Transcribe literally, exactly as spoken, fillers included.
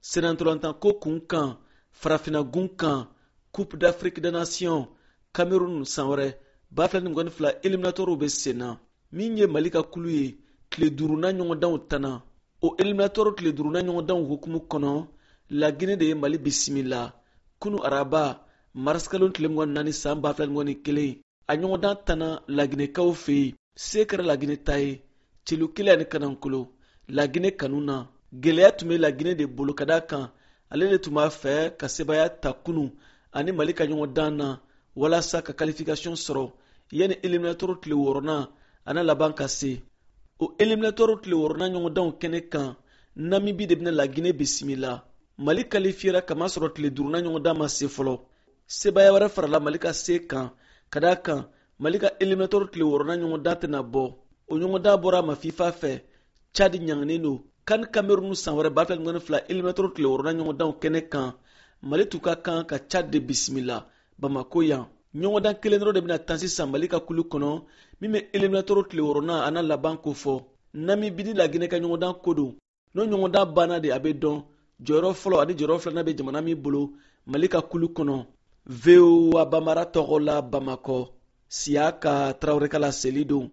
senantolantan ko kun kan farafina gun kan coupe d'Afrique des nations Cameroun san wɛrɛ ba fila ni mugan ni fila eliminatɔriw bɛ sen na min ye Mali ka kulu ye tile duuru na ɲɔgɔndanw tana o eliminatɔriw tile duuru na ɲɔgɔndanw hukumu kɔnɔ La Guinée de ye Mali bisimila kunu araba mars kalo tile mugan ni naani san ba fila ni mugan ni kelen a ɲɔgɔndan tana La Guinée-kaw fɛ yen se kɛra La Guinée ta ye celu kelen ani kanankolo La Guinée kanu na gɛlɛya tun bɛ La Guinée de bolo ka da kan ale de tun b'a fɛ ka sebaya ta kunu ani Mali ka ɲɔgɔndan na walasa ka qualification sɔrɔ yanni eliminatɔriw tile wɔɔrɔnan ana laban ka se o eliminatɔriw tile wɔɔrɔnan ɲɔgɔndanw kɛnɛ kan Namibi de bɛna La Guinée bisimila Mali qualifiera kama sɔrɔ tile duurunan ɲɔgɔndan ma se fɔlɔ sebaya wɛrɛ farala Mali ka se kan ka da kan Mali ka eliminatɔriw tile wɔɔrɔnan ɲɔgɔndan tɛna bɔ o ɲɔgɔndan bɔra a ma FIFA fɛ Chad ɲanginen don kan Cameroun san wɛrɛ ba fila ni mugan ni fila eliminatɔriw tile wɔɔrɔnan ɲɔgɔndanw kɛnɛ kan Mali tun ka kan ka Chad de bisimila Bamako yan ɲɔgɔndan kelen dɔrɔn de bɛna tan sisan Mali ka kulu kɔnɔ min bɛ eliminatɔriw tile wɔɔrɔnan ana laban ko fɔ Namibi ni La Guinée ka ɲɔgɔndan ko don n'o ɲɔgɔndan banna de a bɛ dɔn jɔyɔrɔ fɔlɔ ani jɔyɔrɔ filanan bɛ jamana min bolo Mali ka kulu kɔnɔ V O A Bambara tɔgɔ la Bamakɔ Siyaka Traoré ka laseli don